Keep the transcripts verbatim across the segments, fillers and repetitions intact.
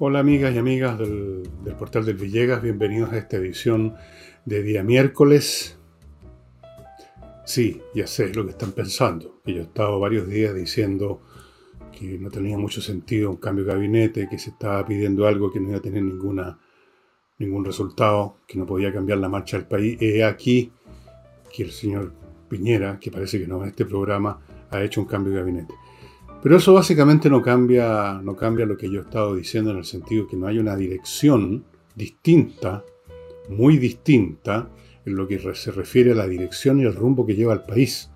Hola amigas y amigas del, del portal del Villegas, bienvenidos a esta edición de día miércoles. Sí, ya sé lo que están pensando, que yo he estado varios días diciendo que no tenía mucho sentido un cambio de gabinete, que se estaba pidiendo algo que no iba a tener ninguna, ningún resultado, que no podía cambiar la marcha del país. He aquí que el señor Piñera, que parece que no en este programa, ha hecho un cambio de gabinete. Pero eso básicamente no cambia, no cambia lo que yo he estado diciendo en el sentido que no hay una dirección distinta, muy distinta, en lo que se refiere a la dirección y el rumbo que lleva el país.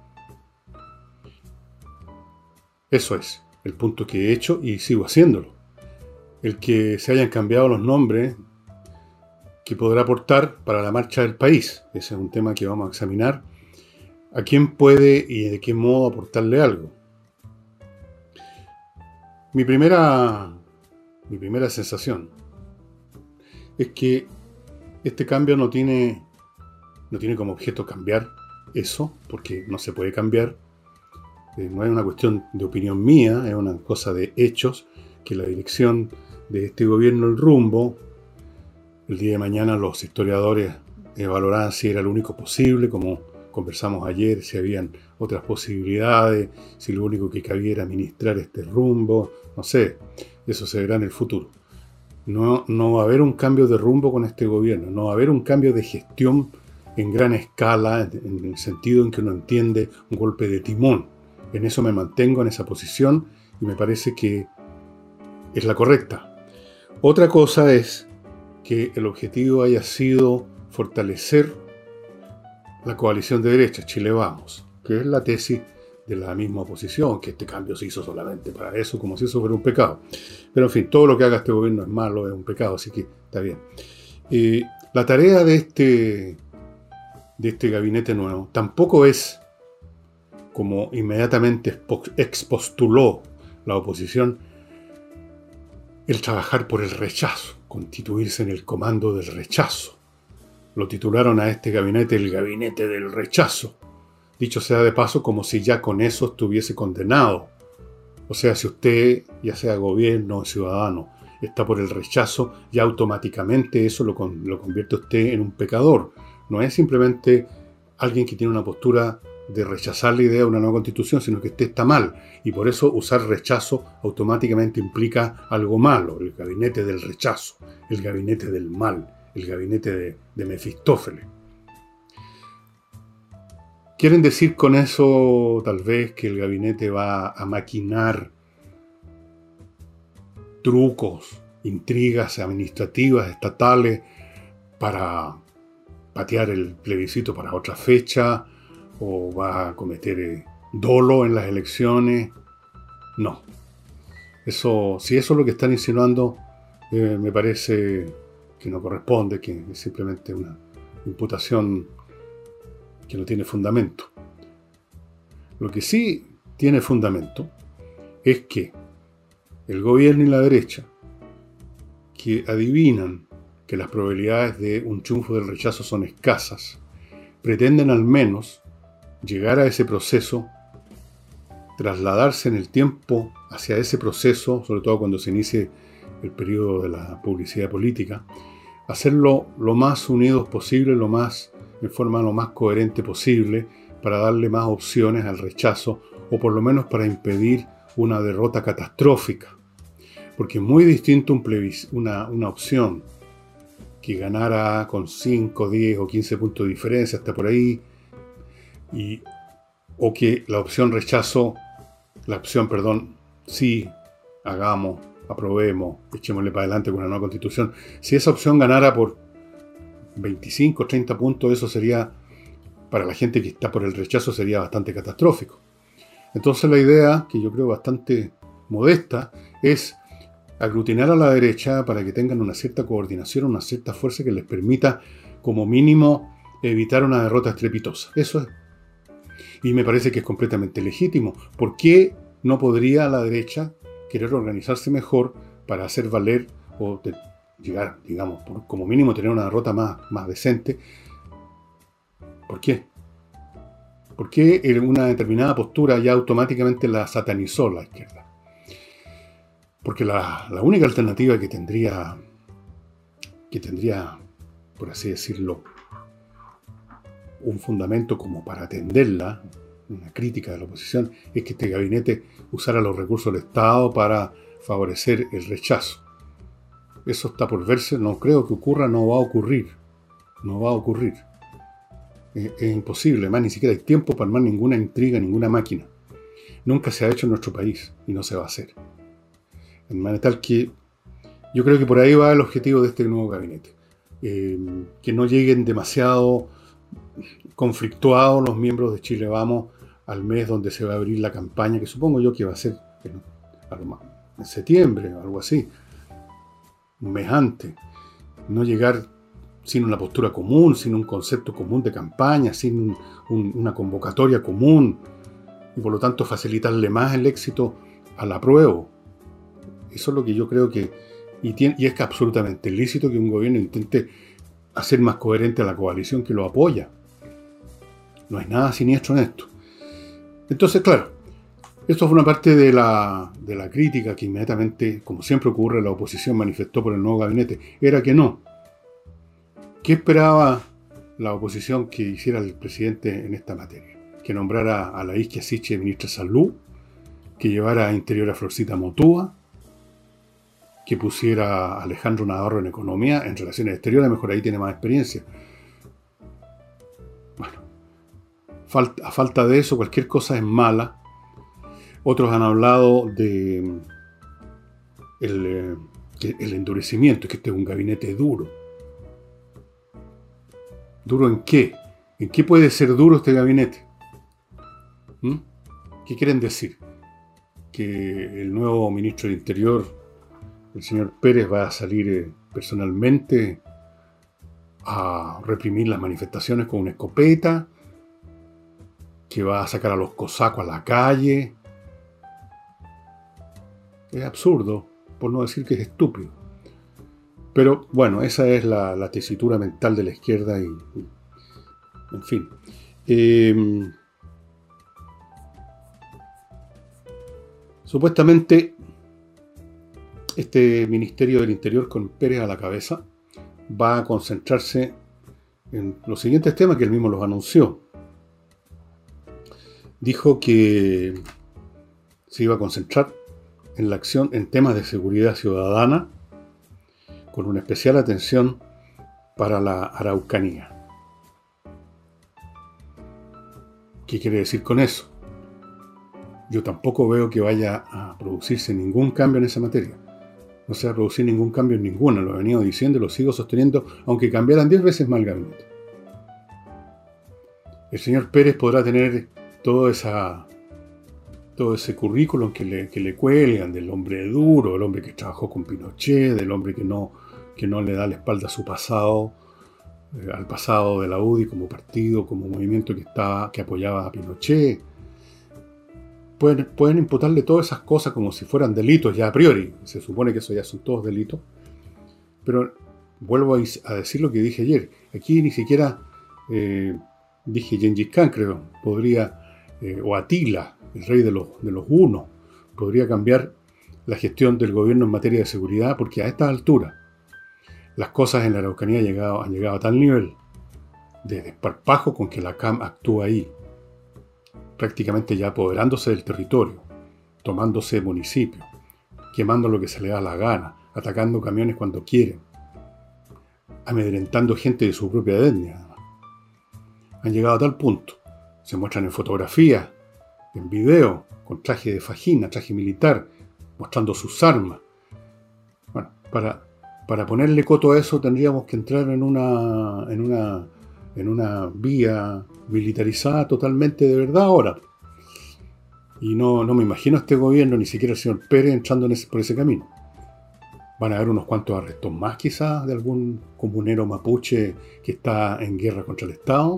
Eso es el punto que he hecho y sigo haciéndolo. El que se hayan cambiado los nombres que podrá aportar para la marcha del país. Ese es un tema que vamos a examinar. ¿A quién puede y de qué modo aportarle algo? Mi primera, mi primera sensación es que este cambio no tiene, no tiene como objeto cambiar eso, porque no se puede cambiar. Eh, no es una cuestión de opinión mía, es una cosa de hechos, que la dirección de este gobierno, el rumbo, el día de mañana los historiadores evaluarán si era lo único posible, como conversamos ayer, si habían otras posibilidades, si lo único que cabía era administrar este rumbo, no sé, eso se verá en el futuro. No, no va a haber un cambio de rumbo con este gobierno, no va a haber un cambio de gestión en gran escala, en el sentido en que uno entiende un golpe de timón. En eso me mantengo, en esa posición, y me parece que es la correcta. Otra cosa es que el objetivo haya sido fortalecer la coalición de derecha, Chile Vamos, que es la tesis de la misma oposición, que este cambio se hizo solamente para eso, como si eso fuera un pecado. Pero en fin, todo lo que haga este gobierno es malo, es un pecado, así que está bien. Eh, la tarea de este, de este gabinete nuevo tampoco es, como inmediatamente expostuló la oposición, el trabajar por el rechazo, constituirse en el comando del rechazo. Lo titularon a este gabinete el gabinete del rechazo. Dicho sea de paso, como si ya con eso estuviese condenado. O sea, si usted, ya sea gobierno o ciudadano, está por el rechazo, ya automáticamente eso lo, con, lo convierte a usted en un pecador. No es simplemente alguien que tiene una postura de rechazar la idea de una nueva constitución, sino que usted está mal. Y por eso usar rechazo automáticamente implica algo malo. El gabinete del rechazo, el gabinete del mal, el gabinete de, de Mefistófeles. ¿Quieren decir con eso tal vez que el gabinete va a maquinar trucos, intrigas administrativas, estatales, para patear el plebiscito para otra fecha, o va a cometer eh, dolo en las elecciones? No. Eso, si eso es lo que están insinuando, eh, me parece que no corresponde, que es simplemente una imputación que no tiene fundamento. Lo que sí tiene fundamento es que el gobierno y la derecha, que adivinan que las probabilidades de un triunfo del rechazo son escasas, pretenden al menos llegar a ese proceso, trasladarse en el tiempo hacia ese proceso, sobre todo cuando se inicie el periodo de la publicidad política, hacerlo lo más unidos posible, lo más, de forma lo más coherente posible, para darle más opciones al rechazo, o por lo menos para impedir una derrota catastrófica. Porque es muy distinto un plebis, una, una opción que ganara con cinco, diez o quince puntos de diferencia, hasta por ahí, y, o que la opción rechazo, la opción, perdón, sí, hagamos, aprobemos, echémosle para adelante con una nueva constitución. Si esa opción ganara por veinticinco o treinta puntos, eso sería, para la gente que está por el rechazo, sería bastante catastrófico. Entonces la idea, que yo creo bastante modesta, es aglutinar a la derecha para que tengan una cierta coordinación, una cierta fuerza que les permita, como mínimo, evitar una derrota estrepitosa. Eso es. Y me parece que es completamente legítimo. ¿Por qué no podría la derecha querer organizarse mejor para hacer valer o de, llegar, digamos, por, como mínimo tener una derrota más, más decente? ¿Por qué? ¿Por qué en una determinada postura ya automáticamente la satanizó la izquierda? Porque la, la única alternativa que tendría, que tendría, por así decirlo, un fundamento como para atenderla, una crítica de la oposición, es que este gabinete usara los recursos del Estado para favorecer el rechazo. Eso está por verse, no creo que ocurra, no va a ocurrir. No va a ocurrir. Es, es imposible, además ni siquiera hay tiempo para armar ninguna intriga, ninguna máquina. Nunca se ha hecho en nuestro país y no se va a hacer. De manera tal que yo creo que por ahí va el objetivo de este nuevo gabinete. Eh, que no lleguen demasiado conflictuados los miembros de Chile Vamos al mes donde se va a abrir la campaña, que supongo yo que va a ser en septiembre o algo así, un mes antes. No llegar sin una postura común, sin un concepto común de campaña, sin un, un, una convocatoria común, y por lo tanto facilitarle más el éxito al apruebo. Eso es lo que yo creo que, y, tiene, y es que absolutamente lícito que un gobierno intente hacer más coherente a la coalición que lo apoya. No hay nada siniestro en esto. Entonces, claro, esto fue una parte de la, de la crítica que inmediatamente, como siempre ocurre, la oposición manifestó por el nuevo gabinete. Era que no. ¿Qué esperaba la oposición que hiciera el presidente en esta materia? Que nombrara a la Isquia Siche ministra de Salud, que llevara a Interior a Florcita Motúa, que pusiera a Alejandro Navarro en Economía, en Relaciones Exteriores, mejor ahí tiene más experiencia. Bueno, falta, a falta de eso, cualquier cosa es mala. Otros han hablado de el, el endurecimiento, que este es un gabinete duro. ¿Duro en qué? ¿En qué puede ser duro este gabinete? ¿Mm? ¿Qué quieren decir? Que el nuevo ministro del Interior, el señor Pérez, va a salir eh, personalmente a reprimir las manifestaciones con una escopeta, que va a sacar a los cosacos a la calle. Es absurdo, por no decir que es estúpido. Pero bueno, esa es la, la tesitura mental de la izquierda y, y en fin. Eh, supuestamente este Ministerio del Interior con Pérez a la cabeza va a concentrarse en los siguientes temas que él mismo los anunció. Dijo que se iba a concentrar en la acción en temas de seguridad ciudadana, con una especial atención para la Araucanía. ¿Qué quiere decir con eso? Yo tampoco veo que vaya a producirse ningún cambio en esa materia. No se va a producir ningún cambio en ninguna, lo he venido diciendo y lo sigo sosteniendo, aunque cambiaran diez veces más el gabinete. El señor Pérez podrá tener todo, esa, todo ese currículum que le, que le cuelgan del hombre duro, el hombre que trabajó con Pinochet, del hombre que no, que no le da la espalda a su pasado, eh, al pasado de la U D I como partido, como movimiento que, estaba, que apoyaba a Pinochet. Pueden, pueden imputarle todas esas cosas como si fueran delitos ya a priori. Se supone que eso ya son todos delitos. Pero vuelvo a, a decir lo que dije ayer. Aquí ni siquiera eh, dije Gengis Khan, creo. Podría, eh, o Atila, el rey de los, de los hunos, podría cambiar la gestión del gobierno en materia de seguridad, porque a estas alturas las cosas en la Araucanía han llegado, han llegado a tal nivel de desparpajo con que la C A M actúa ahí, prácticamente ya apoderándose del territorio, tomándose municipios, quemando lo que se le da la gana, atacando camiones cuando quieren, amedrentando gente de su propia etnia. Han llegado a tal punto. Se muestran en fotografías, en video, con traje de fajina, traje militar, mostrando sus armas. Bueno, para, para ponerle coto a eso tendríamos que entrar en una, en una, en una vía militarizada totalmente de verdad ahora. Y no, no me imagino a este gobierno, ni siquiera el señor Pérez, entrando en ese, por ese camino. Van a haber unos cuantos arrestos más quizás de algún comunero mapuche que está en guerra contra el Estado.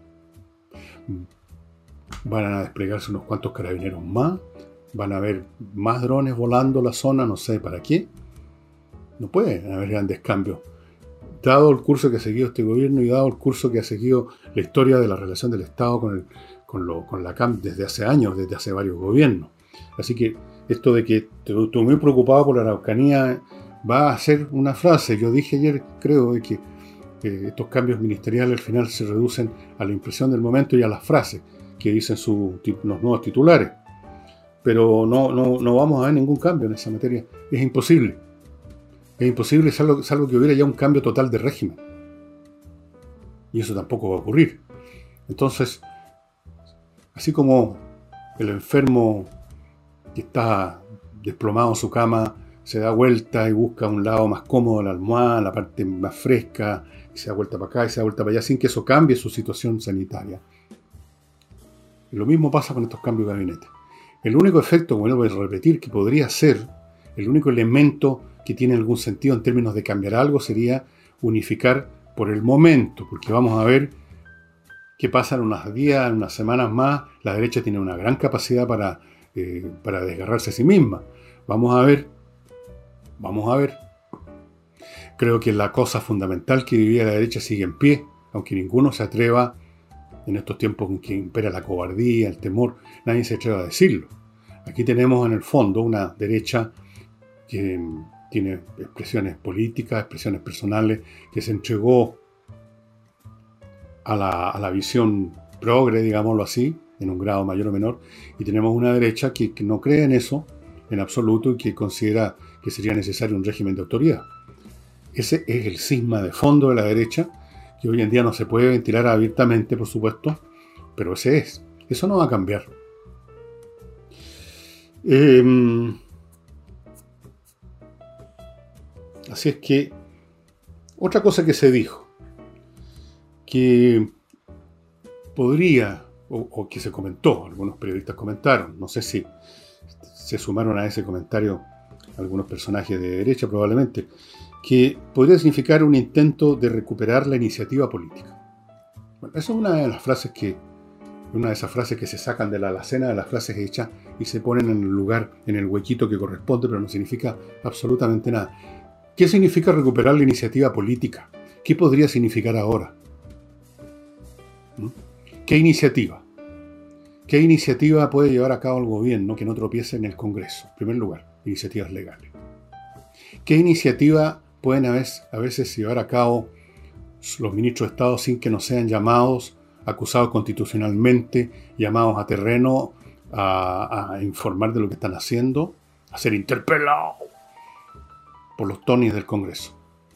Van a desplegarse unos cuantos carabineros más. Van a haber más drones volando la zona, no sé para qué. No puede haber grandes cambios. Dado el curso que ha seguido este gobierno y dado el curso que ha seguido la historia de la relación del Estado con, el, con, lo, con la C A M desde hace años, desde hace varios gobiernos. Así que esto de que estoy muy preocupado por la Araucanía va a ser una frase. Yo dije ayer, creo, de que eh, estos cambios ministeriales al final se reducen a la impresión del momento y a las frases que dicen su, los nuevos titulares. Pero no, no, no vamos a ver ningún cambio en esa materia. Es imposible. Es imposible, salvo, salvo que hubiera ya un cambio total de régimen. Y eso tampoco va a ocurrir. Entonces, así como el enfermo que está desplomado en su cama se da vuelta y busca un lado más cómodo de la almohada, la parte más fresca, y se da vuelta para acá y se da vuelta para allá, sin que eso cambie su situación sanitaria. Y lo mismo pasa con estos cambios de gabinete. El único efecto, como vuelvo a repetir, que podría ser, el único elemento que tiene algún sentido en términos de cambiar algo sería unificar por el momento, porque vamos a ver que pasan unos días, unas semanas más, la derecha tiene una gran capacidad para, eh, para desgarrarse a sí misma. Vamos a ver, vamos a ver. Creo que la cosa fundamental que vivía la derecha sigue en pie, aunque ninguno se atreva, en estos tiempos en que impera la cobardía, el temor, nadie se atreva a decirlo. Aquí tenemos en el fondo una derecha que tiene expresiones políticas, expresiones personales, que se entregó a la, a la visión progre, digámoslo así, en un grado mayor o menor, y tenemos una derecha que, que no cree en eso en absoluto y que considera que sería necesario un régimen de autoridad. Ese es el cisma de fondo de la derecha, que hoy en día no se puede ventilar abiertamente, por supuesto, pero ese es. Eso no va a cambiar. Eh, así es que, otra cosa que se dijo, que podría, o, o que se comentó, algunos periodistas comentaron, no sé si se sumaron a ese comentario algunos personajes de derecha probablemente, que podría significar un intento de recuperar la iniciativa política. Bueno, esa es una de las frases que, una de esas frases que se sacan de la alacena de las frases hechas y se ponen en el lugar, en el huequito que corresponde, pero no significa absolutamente nada. ¿Qué significa recuperar la iniciativa política? ¿Qué podría significar ahora? ¿Mm? ¿Qué iniciativa? ¿Qué iniciativa puede llevar a cabo el gobierno que no tropiece en el Congreso? En primer lugar, iniciativas legales. ¿Qué iniciativa pueden a veces, a veces llevar a cabo los ministros de Estado sin que no sean llamados, acusados constitucionalmente, llamados a terreno a, a informar de lo que están haciendo, a ser interpelados por los tonis del Congreso?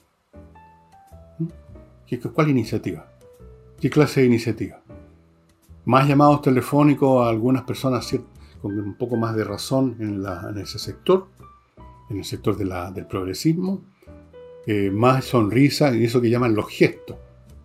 ¿Qué, ¿Cuál iniciativa? ¿Qué clase de iniciativa? Más llamados telefónicos a algunas personas con un poco más de razón en, la, en ese sector, en el sector de la, del progresismo, eh, más sonrisa y eso que llaman los gestos.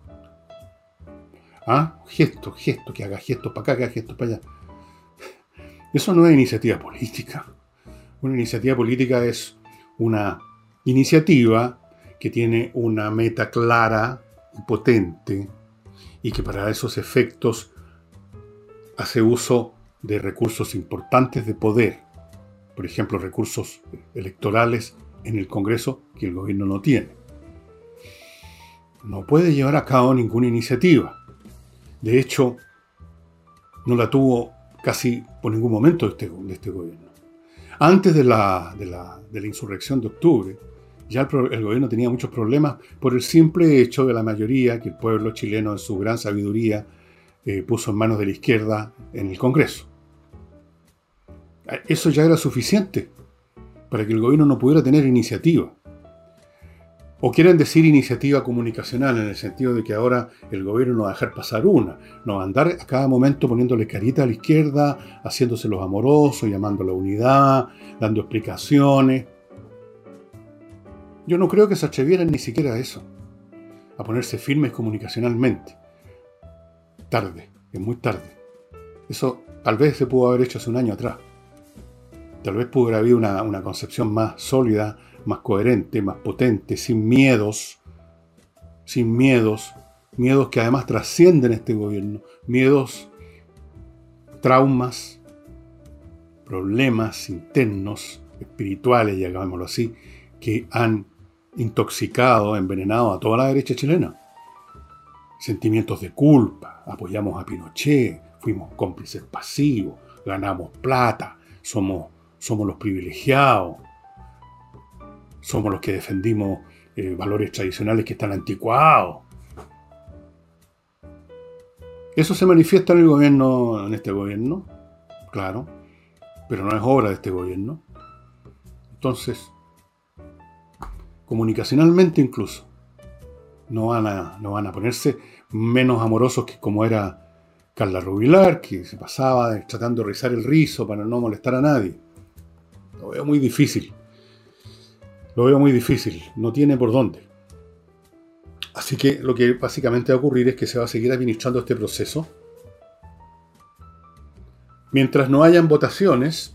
¿Ah? Gestos, gestos, que haga gestos para acá, que haga gestos para allá. Eso no es iniciativa política. Una iniciativa política es una iniciativa que tiene una meta clara y potente y que para esos efectos hace uso de recursos importantes de poder, por ejemplo, recursos electorales en el Congreso que el gobierno no tiene. No puede llevar a cabo ninguna iniciativa. De hecho, no la tuvo casi por ningún momento de este, de este gobierno. Antes de la, de, la, de la insurrección de octubre, ya el, el gobierno tenía muchos problemas por el simple hecho de la mayoría que el pueblo chileno, en su gran sabiduría, eh, puso en manos de la izquierda en el Congreso. Eso ya era suficiente para que el gobierno no pudiera tener iniciativa. O quieren decir iniciativa comunicacional, en el sentido de que ahora el gobierno no va a dejar pasar una, no va a andar a cada momento poniéndole carita a la izquierda, haciéndose los amorosos, llamando a la unidad, dando explicaciones. Yo no creo que se atrevieran ni siquiera a eso, a ponerse firmes comunicacionalmente. Tarde, es muy tarde. Eso tal vez se pudo haber hecho hace un año atrás. Tal vez pudo haber habido una, una concepción más sólida, más coherente, más potente, sin miedos, sin miedos, miedos que además trascienden este gobierno, miedos, traumas, problemas internos, espirituales, llamémoslo así, que han intoxicado, envenenado a toda la derecha chilena. Sentimientos de culpa, apoyamos a Pinochet, fuimos cómplices pasivos, ganamos plata, somos somos los privilegiados, somos los que defendimos eh, valores tradicionales que están anticuados. Eso se manifiesta en el gobierno, en este gobierno, claro, pero no es obra de este gobierno. Entonces, comunicacionalmente incluso, no van a, no van a ponerse menos amorosos que como era Carla Rubilar, que se pasaba tratando de rizar el rizo para no molestar a nadie. Lo veo muy difícil. Lo veo muy difícil. No tiene por dónde. Así que lo que básicamente va a ocurrir es que se va a seguir administrando este proceso. Mientras no hayan votaciones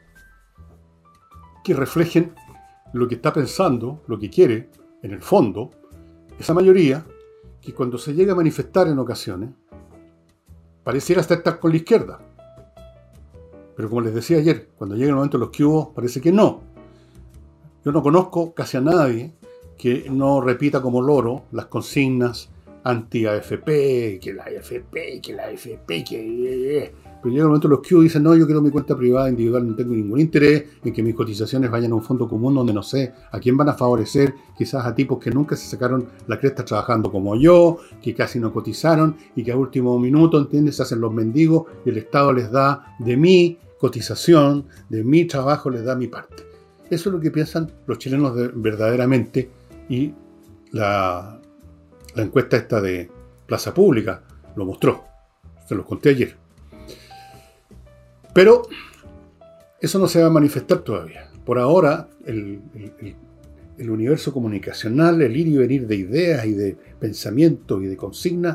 que reflejen lo que está pensando, lo que quiere, en el fondo, esa mayoría, que cuando se llega a manifestar en ocasiones, pareciera hasta estar con la izquierda. Pero como les decía ayer, cuando llega el momento de los que hubo, parece que no. Yo no conozco casi a nadie que no repita como loro las consignas anti-A F P, que la A F P, que la A F P, que... Pero llega el momento de los que hubo y dicen, no, yo quiero mi cuenta privada individual, no tengo ningún interés en que mis cotizaciones vayan a un fondo común donde no sé a quién van a favorecer, quizás a tipos que nunca se sacaron la cresta trabajando como yo, que casi no cotizaron y que a último minuto, ¿entiendes?, se hacen los mendigos y el Estado les da de mi cotización, de mi trabajo, les da mi parte. Eso es lo que piensan los chilenos de, verdaderamente, y la, la encuesta esta de Plaza Pública lo mostró. Se los conté ayer. Pero eso no se va a manifestar todavía. Por ahora, el, el, el universo comunicacional, el ir y venir de ideas y de pensamientos y de consignas,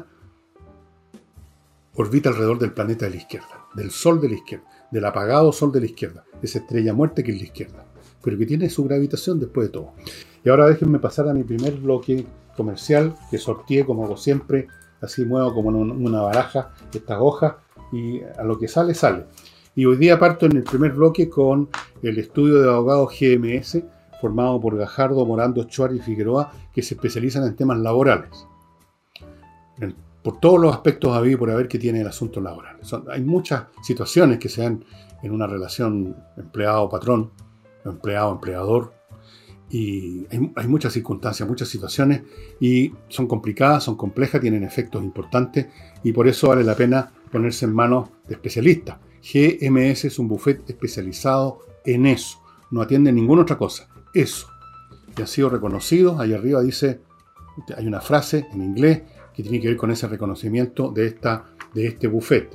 orbita alrededor del planeta de la izquierda, del sol de la izquierda, del apagado sol de la izquierda, esa estrella muerta que es la izquierda, pero que tiene su gravitación después de todo. Y ahora déjenme pasar a mi primer bloque comercial, que sorteé como hago siempre, así muevo como una baraja estas hojas, y a lo que sale, sale. Y hoy día parto en el primer bloque con el estudio de abogados G M S, formado por Gajardo, Morando, Ochoa y Figueroa, que se especializan en temas laborales. En, por todos los aspectos a vivir por haber que tiene el asunto laboral. Son, hay muchas situaciones que se dan en una relación empleado-patrón, empleado-empleador, y hay, hay muchas circunstancias, muchas situaciones, y son complicadas, son complejas, tienen efectos importantes, y por eso vale la pena ponerse en manos de especialistas. G M S es un buffet especializado en eso. No atiende ninguna otra cosa. Eso. Y han sido reconocidos. Ahí arriba dice, hay una frase en inglés que tiene que ver con ese reconocimiento de, esta, de este buffet.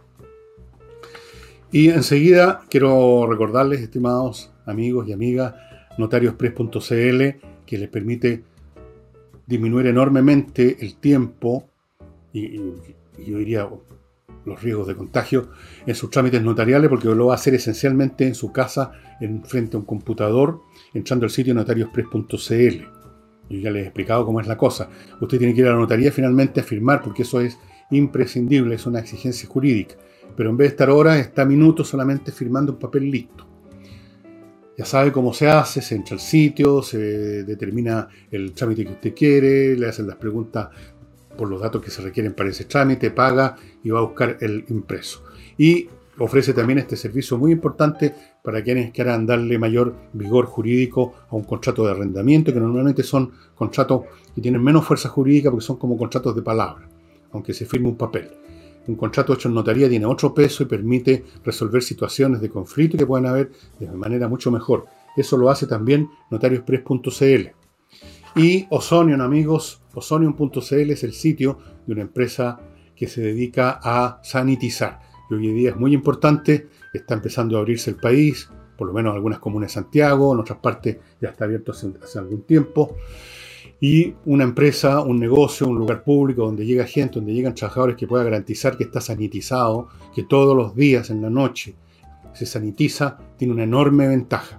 Y enseguida quiero recordarles, estimados amigos y amigas, notariospress punto c l, que les permite disminuir enormemente el tiempo y, y, y yo diría los riesgos de contagio en sus trámites notariales, porque lo va a hacer esencialmente en su casa, en frente a un computador, entrando al sitio notariospress punto c l. Yo ya les he explicado cómo es la cosa. Usted tiene que ir a la notaría finalmente a firmar, porque eso es imprescindible, es una exigencia jurídica. Pero en vez de estar horas, está minutos solamente firmando un papel listo. Ya sabe cómo se hace, se entra al sitio, se determina el trámite que usted quiere, le hacen las preguntas por los datos que se requieren para ese trámite, paga y va a buscar el impreso. Y ofrece también este servicio muy importante para quienes quieran darle mayor vigor jurídico a un contrato de arrendamiento, que normalmente son contratos que tienen menos fuerza jurídica porque son como contratos de palabra, aunque se firme un papel. Un contrato hecho en notaría tiene otro peso y permite resolver situaciones de conflicto que pueden haber de manera mucho mejor. Eso lo hace también notariospress punto c l. Y Ozonium, amigos, Ozonium punto c l es el sitio de una empresa que se dedica a sanitizar. Y hoy en día es muy importante, está empezando a abrirse el país, por lo menos en algunas comunas de Santiago, en otras partes ya está abierto hace, hace algún tiempo. Y una empresa, un negocio, un lugar público donde llega gente, donde llegan trabajadores, que pueda garantizar que está sanitizado, que todos los días en la noche se sanitiza, tiene una enorme ventaja.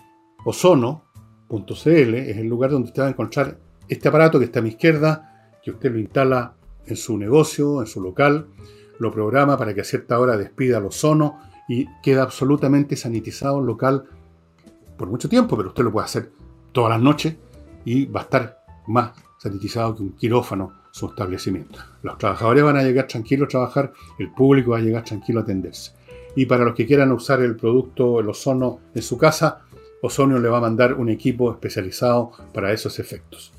Ozono punto c l es el lugar donde usted va a encontrar este aparato que está a mi izquierda, que usted lo instala en su negocio, en su local, lo programa para que a cierta hora despida el ozono y queda absolutamente sanitizado el local por mucho tiempo, pero usted lo puede hacer todas las noches y va a estar más sanitizado que un quirófano su establecimiento. Los trabajadores van a llegar tranquilos a trabajar, el público va a llegar tranquilo a atenderse. Y para los que quieran usar el producto, el ozono en su casa, Ozonio le va a mandar un equipo especializado para esos efectos.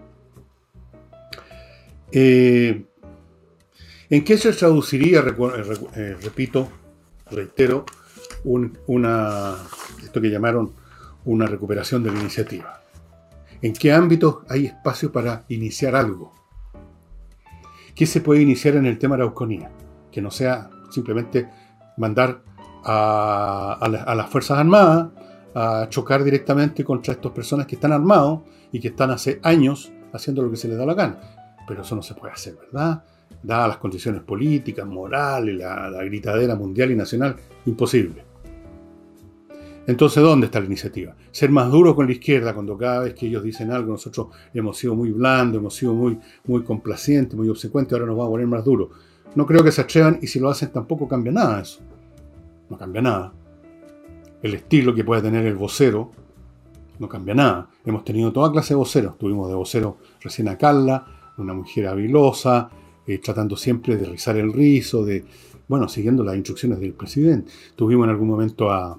Eh, ¿En qué se traduciría, eh, repito, reitero, un, una, esto que llamaron una recuperación de la iniciativa? ¿En qué ámbitos hay espacio para iniciar algo? ¿Qué se puede iniciar en el tema de la Araucanía? Que no sea simplemente mandar a, a, la, a las Fuerzas Armadas a chocar directamente contra estas personas que están armados y que están hace años haciendo lo que se les da la gana. Pero eso no se puede hacer, ¿verdad? Dadas las condiciones políticas, morales, la, la gritadera mundial y nacional, imposible. Entonces, ¿dónde está la iniciativa? Ser más duro con la izquierda cuando cada vez que ellos dicen algo nosotros hemos sido muy blandos, hemos sido muy, muy complacientes, muy obsecuentes, ahora nos vamos a poner más duros. No creo que se atrevan y si lo hacen tampoco cambia nada eso. No cambia nada. El estilo que puede tener el vocero no cambia nada. Hemos tenido toda clase de voceros. Tuvimos de vocero recién a Carla, una mujer habilosa, eh, tratando siempre de rizar el rizo, de, bueno, siguiendo las instrucciones del presidente. Tuvimos en algún momento a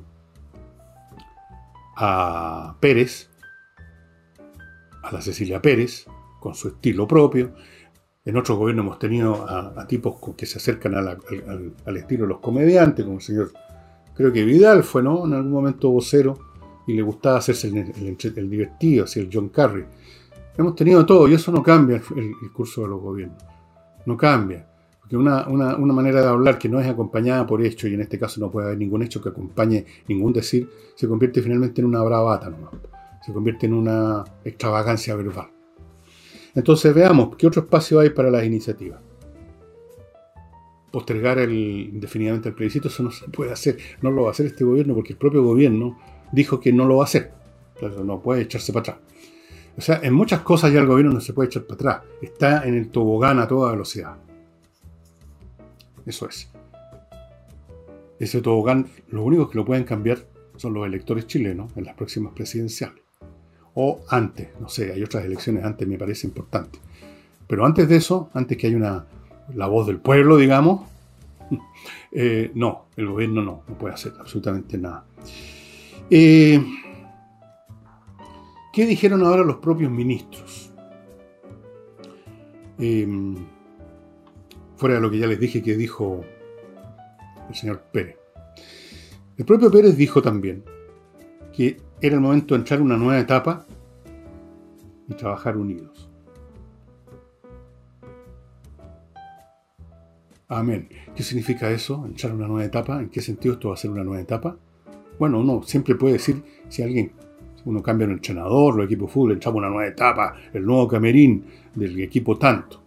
a Pérez, a la Cecilia Pérez, con su estilo propio. En otros gobiernos hemos tenido a, a tipos que se acercan a la, al, al estilo de los comediantes, como el señor, creo que Vidal fue, ¿no? En algún momento vocero, y le gustaba hacerse el, el, el, el divertido, así el John Kerry. Hemos tenido todo, y eso no cambia el, el, el curso de los gobiernos. No cambia. Porque una, una, una manera de hablar que no es acompañada por hechos, y en este caso no puede haber ningún hecho que acompañe ningún decir, se convierte finalmente en una bravata nomás. Se convierte en una extravagancia verbal. Entonces veamos, ¿qué otro espacio hay para las iniciativas? Postergar el, indefinidamente el plebiscito, eso no se puede hacer. No lo va a hacer este gobierno porque el propio gobierno dijo que no lo va a hacer. Entonces no puede echarse para atrás. O sea, en muchas cosas ya el gobierno no se puede echar para atrás. Está en el tobogán a toda velocidad. Eso es. Ese tobogán, los únicos que lo pueden cambiar son los electores chilenos en las próximas presidenciales. O antes, no sé, hay otras elecciones antes, me parece importante. Pero antes de eso, antes que haya una, la voz del pueblo, digamos, eh, no, el gobierno no, no puede hacer absolutamente nada. Eh, ¿Qué dijeron ahora los propios ministros? Eh, Fuera de lo que ya les dije que dijo el señor Pérez. El propio Pérez dijo también que era el momento de entrar en una nueva etapa y trabajar unidos. Amén. ¿Qué significa eso? ¿Entrar en una nueva etapa? ¿En qué sentido esto va a ser una nueva etapa? Bueno, uno siempre puede decir, si alguien, uno cambia un entrenador, los equipos de fútbol, entramos en una nueva etapa, el nuevo camerín del equipo tanto.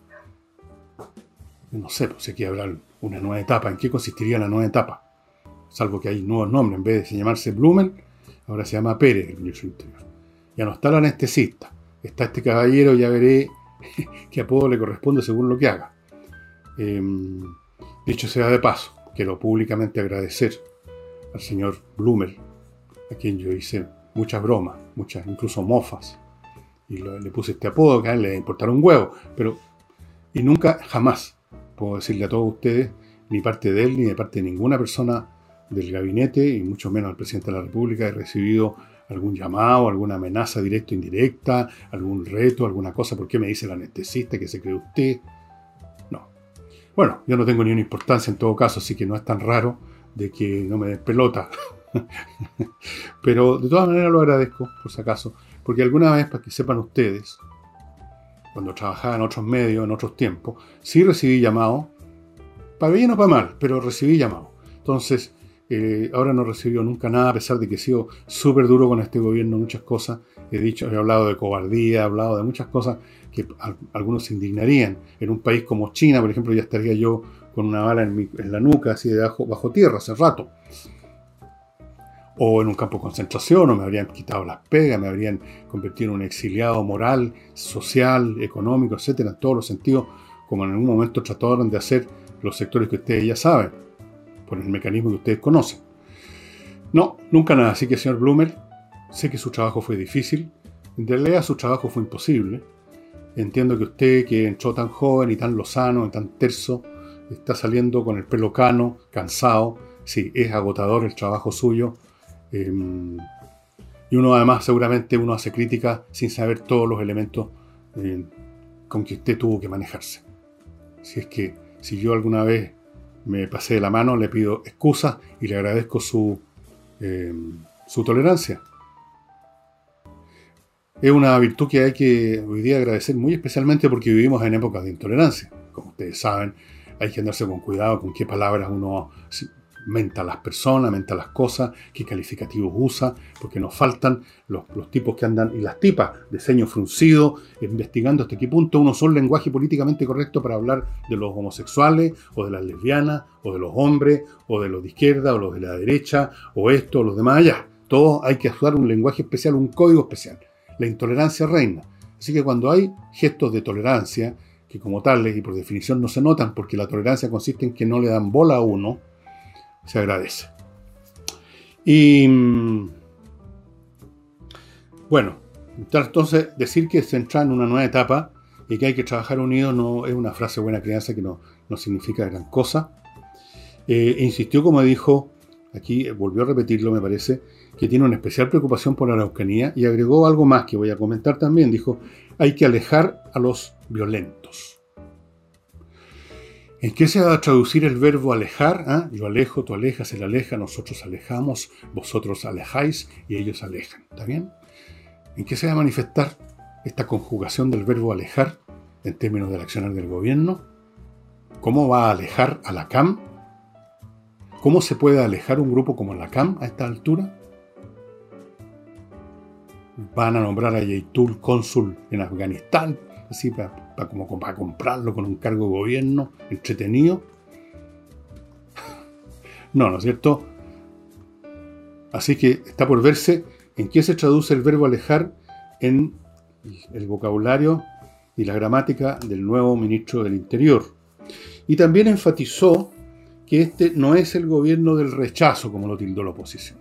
No sé, pues aquí habrá una nueva etapa. ¿En qué consistiría la nueva etapa? Salvo que hay nuevos nombres. En vez de llamarse Blumel, ahora se llama Pérez, el ministro del Interior. Ya no está el anestesista. Está este caballero, ya veré qué apodo le corresponde según lo que haga. Eh, dicho sea de paso, quiero públicamente agradecer al señor Blumel, a quien yo hice muchas bromas, muchas, incluso mofas. Y lo, le puse este apodo que a él le importara un huevo. Pero, y nunca, jamás, puedo decirle a todos ustedes, ni parte de él, ni de parte de ninguna persona del gabinete, y mucho menos al presidente de la República, he recibido algún llamado, alguna amenaza directa o indirecta, algún reto, alguna cosa. ¿Por qué me dice el anestesista que se cree usted? No. Bueno, yo no tengo ni una importancia en todo caso, así que no es tan raro de que no me des pelota. Pero de todas maneras lo agradezco, por si acaso, porque alguna vez, para que sepan ustedes, cuando trabajaba en otros medios, en otros tiempos, sí recibí llamados, para bien o para mal, pero recibí llamados. Entonces, eh, ahora no he recibido nunca nada, a pesar de que he sido súper duro con este gobierno, muchas cosas. He dicho, he hablado de cobardía, he hablado de muchas cosas que a, algunos se indignarían. En un país como China, por ejemplo, ya estaría yo con una bala en, mi, en la nuca, así de bajo, bajo tierra, hace rato. O en un campo de concentración, o me habrían quitado las pegas, me habrían convertido en un exiliado moral, social, económico, etcétera, en todos los sentidos, como en algún momento trataron de hacer los sectores que ustedes ya saben, por el mecanismo que ustedes conocen. No, nunca nada. Así que, señor Blumel, sé que su trabajo fue difícil, en realidad su trabajo fue imposible. Entiendo que usted, que entró tan joven y tan lozano y tan terso, está saliendo con el pelo cano, cansado, sí, es agotador el trabajo suyo. Eh, y uno además seguramente uno hace crítica sin saber todos los elementos eh, con que usted tuvo que manejarse. Si es que si yo alguna vez me pasé de la mano, le pido excusas y le agradezco su, eh, su tolerancia. Es una virtud que hay que hoy día agradecer muy especialmente porque vivimos en épocas de intolerancia. Como ustedes saben, hay que andarse con cuidado con qué palabras uno menta a las personas, menta a las cosas, qué calificativos usa, porque nos faltan los, los tipos que andan, y las tipas de ceño fruncido, investigando hasta qué punto uno usa un lenguaje políticamente correcto para hablar de los homosexuales, o de las lesbianas, o de los hombres, o de los de izquierda, o los de la derecha, o esto, o los demás allá. Todos hay que usar un lenguaje especial, un código especial. La intolerancia reina. Así que cuando hay gestos de tolerancia, que como tales y por definición no se notan, porque la tolerancia consiste en que no le dan bola a uno, se agradece. Y bueno, entonces decir que se entra en una nueva etapa y que hay que trabajar unidos no es una frase buena crianza que no, no significa gran cosa. Eh, e insistió, como dijo, aquí volvió a repetirlo, me parece, que tiene una especial preocupación por la Araucanía y agregó algo más que voy a comentar también. Dijo, hay que alejar a los violentos. ¿En qué se va a traducir el verbo alejar? ¿Ah? Yo alejo, tú alejas, él aleja, nosotros alejamos, vosotros alejáis y ellos alejan. ¿Está bien? ¿En qué se va a manifestar esta conjugación del verbo alejar en términos del accionar del gobierno? ¿Cómo va a alejar a la C A M? ¿Cómo se puede alejar un grupo como la C A M a esta altura? Van a nombrar a Yeitul cónsul en Afganistán, así para, para, como, para comprarlo con un cargo de gobierno entretenido. No, ¿no es cierto? Así que está por verse en qué se traduce el verbo alejar en el vocabulario y la gramática del nuevo ministro del Interior. Y también enfatizó que este no es el gobierno del rechazo, como lo tildó la oposición.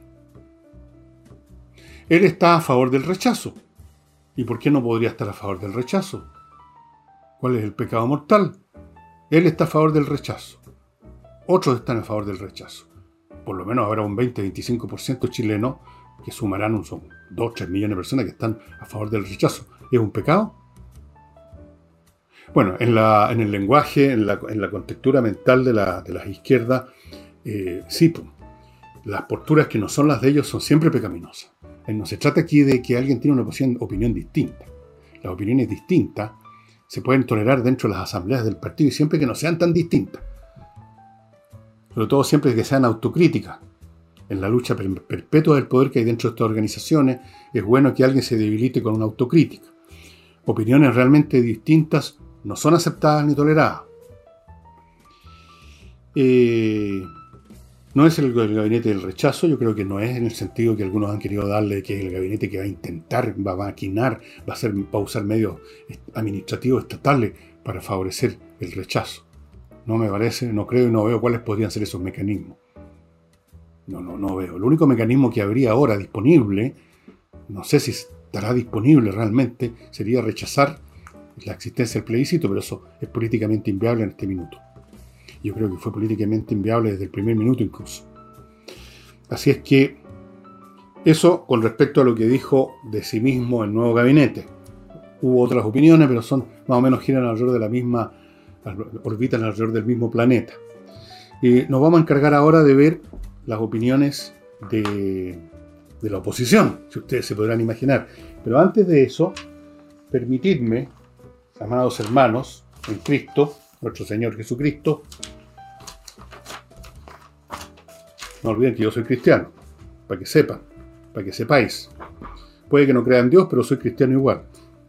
Él está a favor del rechazo. ¿Y por qué no podría estar a favor del rechazo? ¿Cuál es el pecado mortal? Él está a favor del rechazo. Otros están a favor del rechazo. Por lo menos habrá un veinte a veinticinco por ciento chileno que sumarán un, son dos a tres millones de personas que están a favor del rechazo. ¿Es un pecado? Bueno, en, la, en el lenguaje, en la, en la contextura mental de, la, de las izquierdas, eh, sí, pues, las posturas que no son las de ellos son siempre pecaminosas. No se trata aquí de que alguien tiene una opinión, opinión distinta. Las opiniones distintas se pueden tolerar dentro de las asambleas del partido y siempre que no sean tan distintas. Sobre todo siempre que sean autocríticas. En la lucha per perpetua del poder que hay dentro de estas organizaciones, es bueno que alguien se debilite con una autocrítica. Opiniones realmente distintas no son aceptadas ni toleradas. Eh... No es el, el gabinete del rechazo, yo creo que no es en el sentido que algunos han querido darle, que es el gabinete que va a intentar, va a maquinar, va a, ser, va a usar medios administrativos estatales para favorecer el rechazo. No me parece, no creo y no veo cuáles podrían ser esos mecanismos. No, no, no veo. El único mecanismo que habría ahora disponible, no sé si estará disponible realmente, sería rechazar la existencia del plebiscito, pero eso es políticamente inviable en este minuto. Yo creo que fue políticamente inviable desde el primer minuto incluso. Así es que eso con respecto a lo que dijo de sí mismo el nuevo gabinete. Hubo otras opiniones, pero son más o menos giran alrededor de la misma, orbitan alrededor del mismo planeta. Y nos vamos a encargar ahora de ver las opiniones de, de la oposición, si ustedes se podrán imaginar. Pero antes de eso, permitidme, amados hermanos en Cristo, nuestro Señor Jesucristo. No olviden que yo soy cristiano, para que sepan, para que sepáis. Puede que no crean en Dios, pero soy cristiano igual.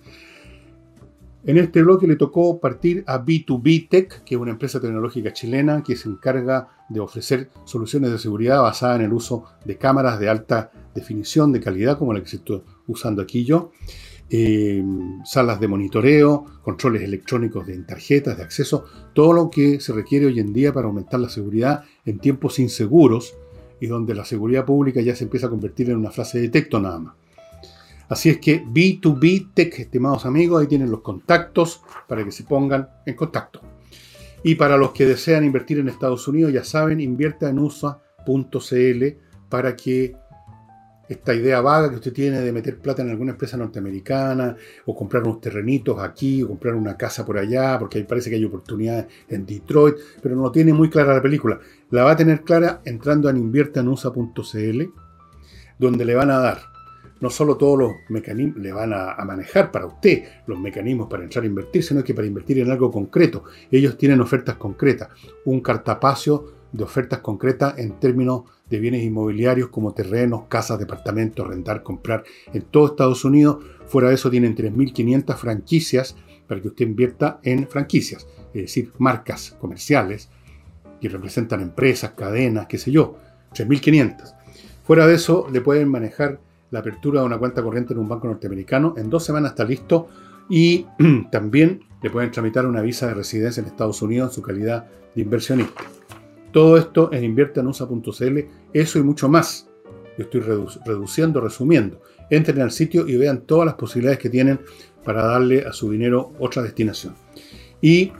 En este bloque le tocó partir a B dos B Tech, que es una empresa tecnológica chilena que se encarga de ofrecer soluciones de seguridad basadas en el uso de cámaras de alta definición, de calidad, como la que estoy usando aquí yo. Eh, salas de monitoreo, controles electrónicos de tarjetas de acceso, todo lo que se requiere hoy en día para aumentar la seguridad en tiempos inseguros y donde la seguridad pública ya se empieza a convertir en una frase de texto nada más. Así es que B dos B Tech, estimados amigos, ahí tienen los contactos para que se pongan en contacto. Y para los que desean invertir en Estados Unidos, ya saben, invierta en U S A punto c l para que esta idea vaga que usted tiene de meter plata en alguna empresa norteamericana o comprar unos terrenitos aquí o comprar una casa por allá, porque ahí parece que hay oportunidades en Detroit, pero no tiene muy clara la película. La va a tener clara entrando en invierta en u s a punto c l, donde le van a dar no solo todos los mecanismos, le van a, a manejar para usted los mecanismos para entrar a invertir, sino que para invertir en algo concreto. Ellos tienen ofertas concretas, un cartapacio de ofertas concretas en términos de bienes inmobiliarios como terrenos, casas, departamentos, rentar, comprar en todo Estados Unidos. Fuera de eso tienen tres mil quinientas franquicias para que usted invierta en franquicias, es decir, marcas comerciales que representan empresas, cadenas, qué sé yo, tres mil quinientas. Fuera de eso le pueden manejar la apertura de una cuenta corriente en un banco norteamericano. En dos semanas está listo y también le pueden tramitar una visa de residencia en Estados Unidos en su calidad de inversionista. Todo esto en invierta en u s a punto c l, eso y mucho más. Yo estoy redu- reduciendo, resumiendo. Entren al sitio y vean todas las posibilidades que tienen para darle a su dinero otra destinación. Y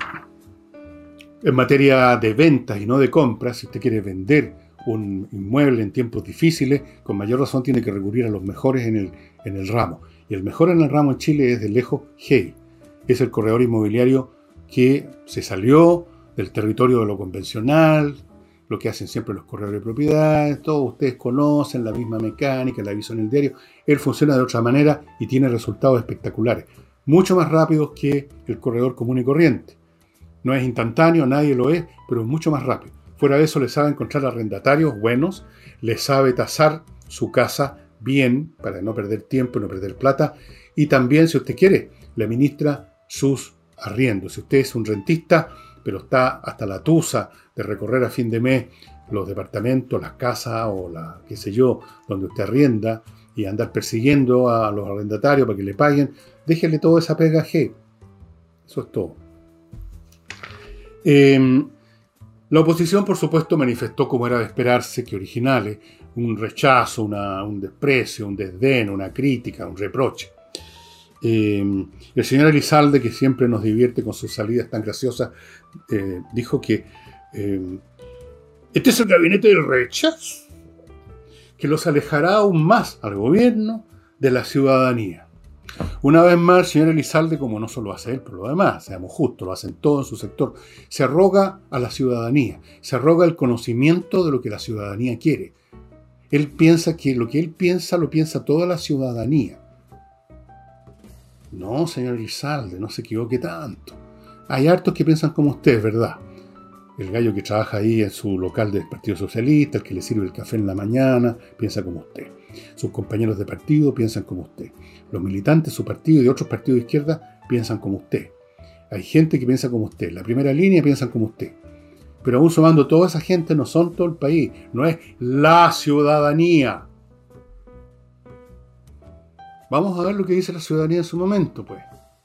en materia de ventas y no de compras, si usted quiere vender un inmueble en tiempos difíciles, con mayor razón tiene que recurrir a los mejores en el, en el ramo. Y el mejor en el ramo en Chile es de lejos Hey. Es el corredor inmobiliario que se salió del territorio de lo convencional, lo que hacen siempre los corredores de propiedades, todos ustedes conocen la misma mecánica, la aviso en el diario. Él funciona de otra manera y tiene resultados espectaculares, mucho más rápidos que el corredor común y corriente. No es instantáneo, nadie lo es, pero es mucho más rápido. Fuera de eso, le sabe encontrar arrendatarios buenos, le sabe tasar su casa bien para no perder tiempo y no perder plata, y también, si usted quiere, le administra sus arriendos. Si usted es un rentista, pero está hasta la tusa de recorrer a fin de mes los departamentos, las casas o la, qué sé yo, donde usted arrienda y andar persiguiendo a los arrendatarios para que le paguen, déjele toda esa pega G. Eso es todo. Eh, la oposición, por supuesto, manifestó, como era de esperarse, que originales, un rechazo, una, un desprecio, un desdén, una crítica, un reproche. Eh, el señor Elizalde, que siempre nos divierte con sus salidas tan graciosas, eh, dijo que eh, este es el gabinete del rechazo, que los alejará aún más al gobierno de la ciudadanía. Una vez más, el señor Elizalde, como no solo hace él, pero lo demás, seamos justos, lo hacen todos en su sector, se arroga a la ciudadanía, se arroga el conocimiento de lo que la ciudadanía quiere. Él piensa que lo que él piensa, lo piensa toda la ciudadanía. No, señor Elizalde, no se equivoque tanto. Hay hartos que piensan como usted, ¿verdad? El gallo que trabaja ahí en su local del Partido Socialista, el que le sirve el café en la mañana, piensa como usted. Sus compañeros de partido piensan como usted. Los militantes de su partido y de otros partidos de izquierda piensan como usted. Hay gente que piensa como usted. La primera línea piensan como usted. Pero aún sumando toda esa gente, no son todo el país. No es la ciudadanía. Vamos a ver lo que dice la ciudadanía en su momento, pues.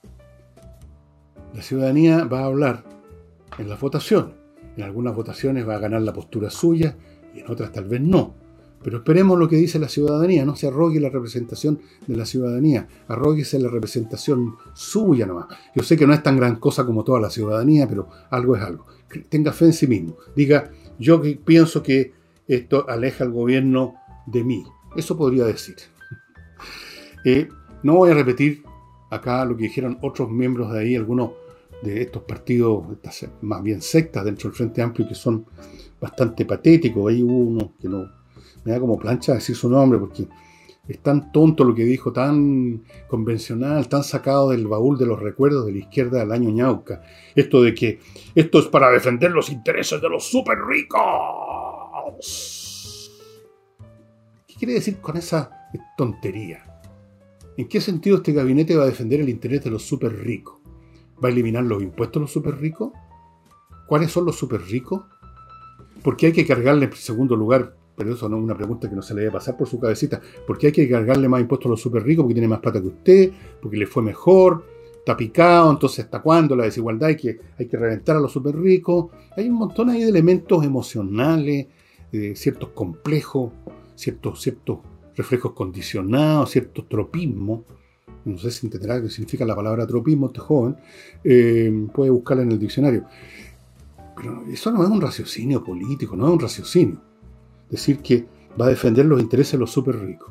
La ciudadanía va a hablar en las votaciones. En algunas votaciones va a ganar la postura suya y en otras tal vez no. Pero esperemos lo que dice la ciudadanía. No se arrogue la representación de la ciudadanía. Arróguese la representación suya nomás. Yo sé que no es tan gran cosa como toda la ciudadanía, pero algo es algo. Tenga fe en sí mismo. Diga, yo pienso que esto aleja al gobierno de mí. Eso podría decir. Eh, no voy a repetir acá lo que dijeron otros miembros de ahí, algunos de estos partidos, estas más bien sectas dentro del Frente Amplio, que son bastante patéticos. Ahí hubo uno que no me da como plancha decir su nombre, porque es tan tonto lo que dijo, tan convencional, tan sacado del baúl de los recuerdos de la izquierda del año Ñauca. Esto de que esto es para defender los intereses de los súper ricos. ¿Qué quiere decir con esa tontería? ¿En qué sentido este gabinete va a defender el interés de los súper ricos? ¿Va a eliminar los impuestos a los súper ricos? ¿Cuáles son los súper ricos? ¿Por qué hay que cargarle en segundo lugar? Pero eso no es una pregunta que no se le debe pasar por su cabecita. ¿Por qué hay que cargarle más impuestos a los súper ricos? Porque tiene más plata que usted, porque le fue mejor, está picado, entonces ¿hasta cuándo la desigualdad? Hay que, hay que reventar a los súper ricos. Hay un montón ahí de elementos emocionales, eh, ciertos complejos, ciertos, ciertos reflejos condicionados, ciertos tropismos. No sé si entenderá qué significa la palabra tropismo este joven. Eh, puede buscarla en el diccionario. Pero eso no es un raciocinio político, no es un raciocinio. decir que va a defender los intereses de los súper ricos.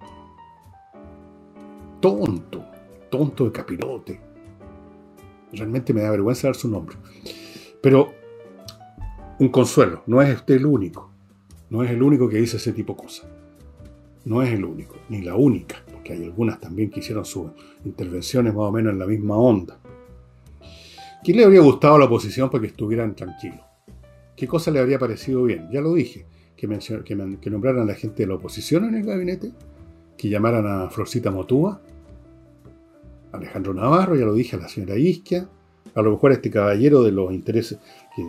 Tonto, tonto de capirote. Realmente me da vergüenza dar su nombre. Pero un consuelo, no es usted el único. No es el único que dice ese tipo de cosas. No es el único, ni la única, porque hay algunas también que hicieron sus intervenciones más o menos en la misma onda. ¿Qué le habría gustado a la oposición para que estuvieran tranquilos? ¿Qué cosa le habría parecido bien? Ya lo dije, que, mencionó, que, que nombraran a la gente de la oposición en el gabinete, que llamaran a Florcita Motúa, a Alejandro Navarro, ya lo dije, a la señora Isquia, a lo mejor a este caballero de los intereses... Que,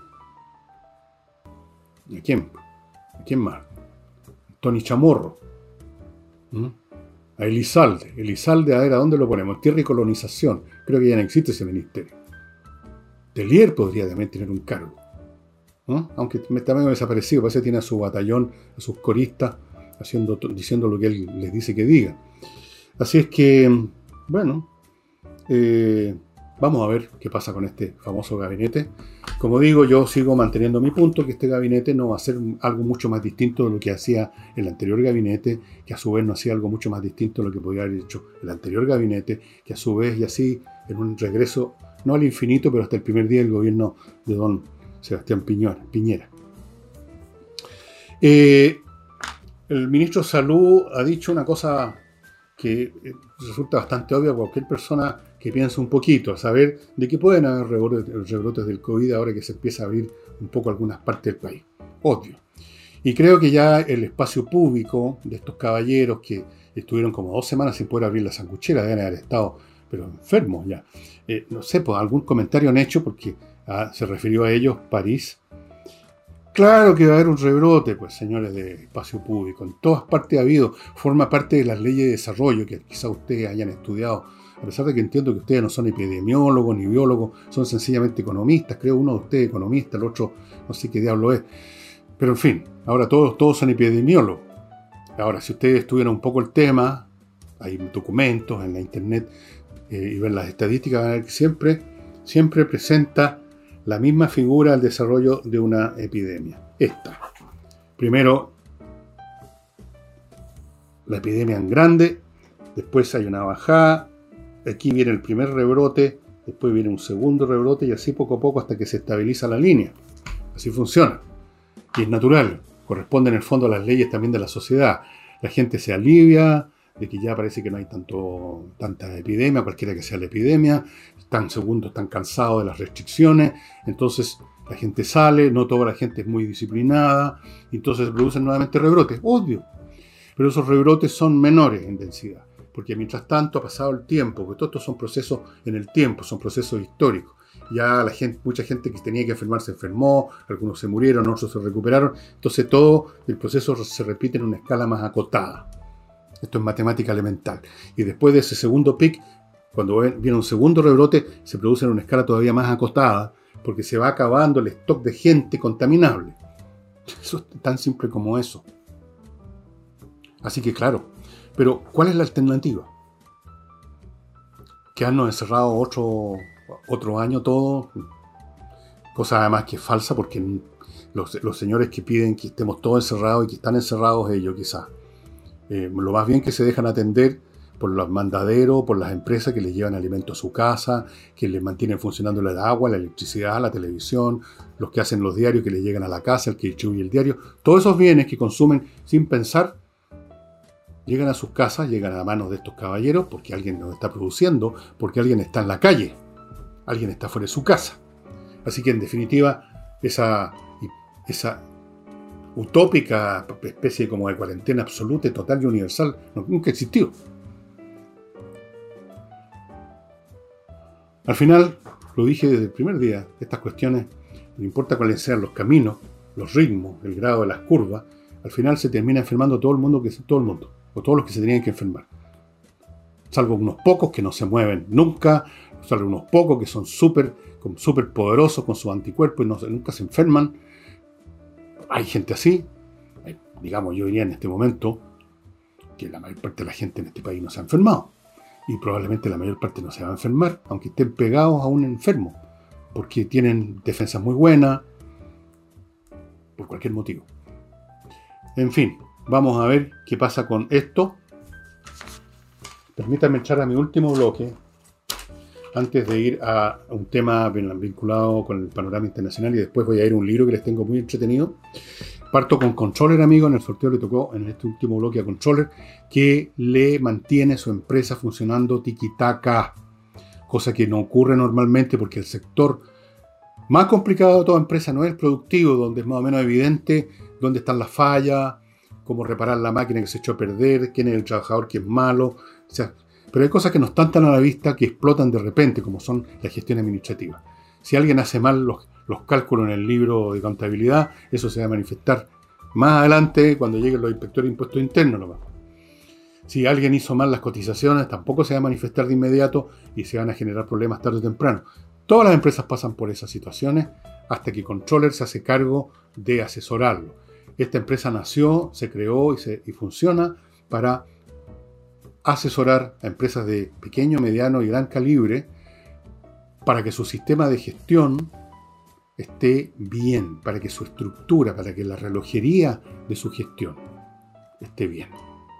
de, ¿A quién? ¿A quién más? Tony Chamorro. ¿Mm? A Elizalde. Elizalde, a ver, ¿a dónde lo ponemos? Tierra y colonización. Creo que ya no existe ese ministerio. Telier podría también tener un cargo. ¿No? Aunque está medio desaparecido, parece que tiene a su batallón, a sus coristas, haciendo, diciendo lo que él les dice que diga. Así es que, bueno, eh, vamos a ver qué pasa con este famoso gabinete. Como digo, yo sigo manteniendo mi punto, que este gabinete no va a ser algo mucho más distinto de lo que hacía el anterior gabinete, que a su vez no hacía algo mucho más distinto de lo que podía haber hecho el anterior gabinete, que a su vez, y así, en un regreso, no al infinito, pero hasta el primer día del gobierno de don Sebastián Piñera. Eh, el ministro de Salud ha dicho una cosa que resulta bastante obvia a cualquier persona que piense un poquito, a saber de que pueden haber rebrotes, rebrotes del COVID ahora que se empieza a abrir un poco algunas partes del país. Obvio. Y creo que ya el espacio público de estos caballeros que estuvieron como dos semanas sin poder abrir la sanguchera, deben haber estado, pero enfermos ya. Eh, no sé, pues algún comentario han hecho porque ah, se refirió a ellos París. Claro que va a haber un rebrote, pues señores de espacio público. En todas partes ha habido, forma parte de las leyes de desarrollo que quizá ustedes hayan estudiado. A pesar de que entiendo que ustedes no son epidemiólogos ni biólogos, son sencillamente economistas. Creo uno de ustedes economista, el otro no sé qué diablo es. Pero en fin, ahora todos, todos son epidemiólogos. Ahora, si ustedes estudian un poco el tema, hay documentos en la internet eh, y ven las estadísticas, van a ver que siempre, siempre presenta la misma figura al desarrollo de una epidemia. Esta. Primero, la epidemia en grande, después hay una bajada, aquí viene el primer rebrote, después viene un segundo rebrote y así poco a poco hasta que se estabiliza la línea. Así funciona. Y es natural. Corresponde en el fondo a las leyes también de la sociedad. La gente se alivia de que ya parece que no hay tanto, tanta epidemia, cualquiera que sea la epidemia. Están, segundo, están cansados de las restricciones. Entonces la gente sale, no toda la gente es muy disciplinada. Entonces se producen nuevamente rebrotes. Obvio. Pero esos rebrotes son menores en densidad. Porque mientras tanto ha pasado el tiempo, porque todos estos son procesos en el tiempo, son procesos históricos. Ya la gente, mucha gente que tenía que enfermar se enfermó, algunos se murieron, otros se recuperaron. Entonces todo el proceso se repite en una escala más acotada. Esto es matemática elemental. Y después de ese segundo pic, cuando viene un segundo rebrote, se produce en una escala todavía más acotada, porque se va acabando el stock de gente contaminable. Eso es tan simple como eso. Así que claro. Pero, ¿cuál es la alternativa? ¿Quedarnos encerrados otro, otro año todo? Cosa además que es falsa, porque los, los señores que piden que estemos todos encerrados y que están encerrados ellos quizás, eh, lo más bien que se dejan atender por los mandaderos, por las empresas que les llevan alimentos a su casa, que les mantienen funcionando el agua, la electricidad, la televisión, los que hacen los diarios que les llegan a la casa, el que distribuye el diario. Todos esos bienes que consumen sin pensar, llegan a sus casas, llegan a manos de estos caballeros porque alguien los está produciendo, porque alguien está en la calle, alguien está fuera de su casa. Así que en definitiva, esa, esa utópica especie como de cuarentena absoluta, total y universal no, nunca existió. Al final, lo dije desde el primer día, estas cuestiones, no importa cuáles sean los caminos, los ritmos, el grado de las curvas, al final se termina enfermando todo el mundo, que todo el mundo. O todos los que se tenían que enfermar. Salvo unos pocos que no se mueven nunca, salvo unos pocos que son súper súper poderosos con sus anticuerpos y no, nunca se enferman. Hay gente así. Hay, digamos, yo diría en este momento que la mayor parte de la gente en este país no se ha enfermado. Y probablemente la mayor parte no se va a enfermar, aunque estén pegados a un enfermo, porque tienen defensas muy buenas, por cualquier motivo. En fin, vamos a ver qué pasa con esto. Permítanme echar a mi último bloque antes de ir a un tema vinculado con el panorama internacional, y después voy a ir a un libro que les tengo muy entretenido. Parto con Controller, amigo. En el sorteo le tocó en este último bloque a Controller, que le mantiene su empresa funcionando tiki-taka, cosa que no ocurre normalmente porque el sector más complicado de toda empresa no es el productivo, donde es más o menos evidente dónde están las fallas, cómo reparar la máquina que se echó a perder, quién es el trabajador que es malo. O sea, pero hay cosas que no están tan a la vista, que explotan de repente, como son la gestión administrativa. Si alguien hace mal los, los cálculos en el libro de contabilidad, eso se va a manifestar más adelante cuando lleguen los inspectores de impuestos internos. Nomás. Si alguien hizo mal las cotizaciones, tampoco se va a manifestar de inmediato y se van a generar problemas tarde o temprano. Todas las empresas pasan por esas situaciones hasta que Controller se hace cargo de asesorarlo. Esta empresa nació, se creó y, se, y funciona para asesorar a empresas de pequeño, mediano y gran calibre para que su sistema de gestión esté bien, para que su estructura, para que la relojería de su gestión esté bien.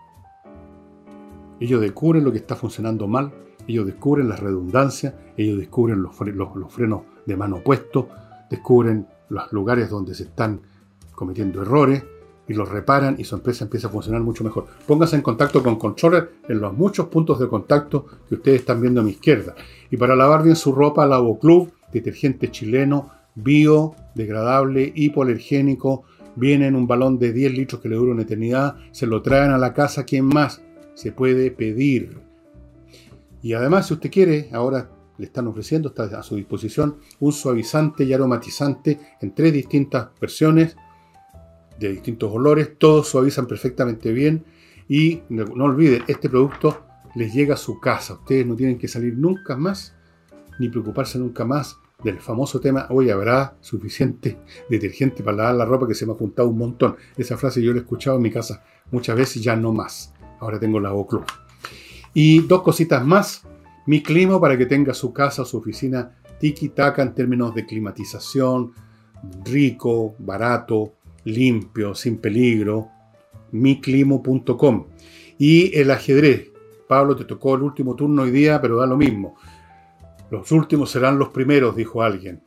Ellos descubren lo que está funcionando mal, ellos descubren las redundancias, ellos descubren los, fre los, los frenos de mano puestos, descubren los lugares donde se están cometiendo errores y los reparan y su empresa empieza a funcionar mucho mejor. Pónganse en contacto con Controller en los muchos puntos de contacto que ustedes están viendo a mi izquierda. Y para lavar bien su ropa, Lavo Club, detergente chileno, biodegradable, hipoalergénico, viene en un balón de diez litros que le dura una eternidad, se lo traen a la casa. ¿Quién más? Se puede pedir. Y además, si usted quiere, ahora le están ofreciendo, está a su disposición, un suavizante y aromatizante en tres distintas versiones, de distintos olores, todos suavizan perfectamente bien y no, no olviden, este producto les llega a su casa. Ustedes no tienen que salir nunca más, ni preocuparse nunca más del famoso tema, hoy habrá suficiente detergente para lavar la ropa, que se me ha juntado un montón. Esa frase yo la he escuchado en mi casa muchas veces, ya no más. Ahora tengo Lavo Club. Y dos cositas más, Mi Climo, para que tenga su casa o su oficina tiki-taka en términos de climatización, rico, barato, limpio, sin peligro, mi climo punto com. Y el ajedrez. Pablo, te tocó el último turno hoy día, pero da lo mismo. Los últimos serán los primeros, dijo alguien.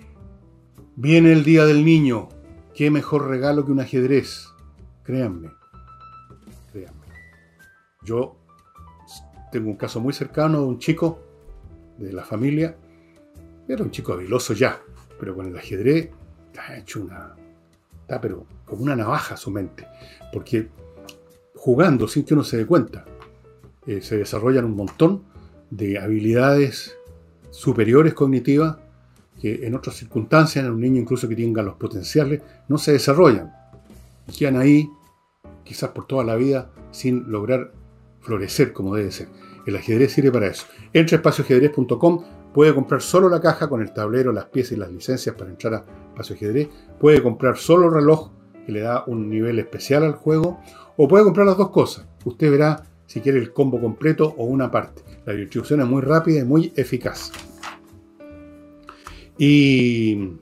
Viene el Día del Niño. ¿Qué mejor regalo que un ajedrez? Créanme. Créanme. Yo tengo un caso muy cercano de un chico de la familia. Era un chico habiloso ya, pero con el ajedrez ha hecho una... Está pero como una navaja su mente, porque jugando sin que uno se dé cuenta, eh, se desarrollan un montón de habilidades superiores cognitivas que en otras circunstancias, en un niño incluso que tenga los potenciales, no se desarrollan. Y quedan ahí, quizás por toda la vida, sin lograr florecer como debe ser. El ajedrez sirve para eso. Entra a espacio ajedrez punto com. Puede comprar solo la caja con el tablero, las piezas y las licencias para entrar a Espacio Ajedrez. Puede comprar solo el reloj, que le da un nivel especial al juego. O puede comprar las dos cosas. Usted verá si quiere el combo completo o una parte. La distribución es muy rápida y muy eficaz. Y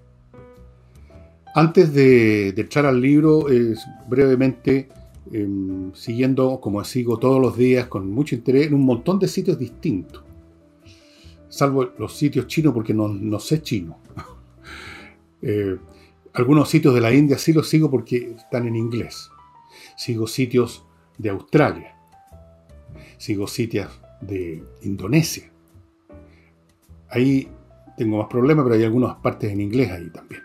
antes de, de entrar al libro, es brevemente, eh, siguiendo, como sigo todos los días, con mucho interés, en un montón de sitios distintos. Salvo los sitios chinos, porque no, no sé chino. eh, algunos sitios de la India sí los sigo porque están en inglés. Sigo sitios de Australia. Sigo sitios de Indonesia. Ahí tengo más problemas, pero hay algunas partes en inglés ahí también.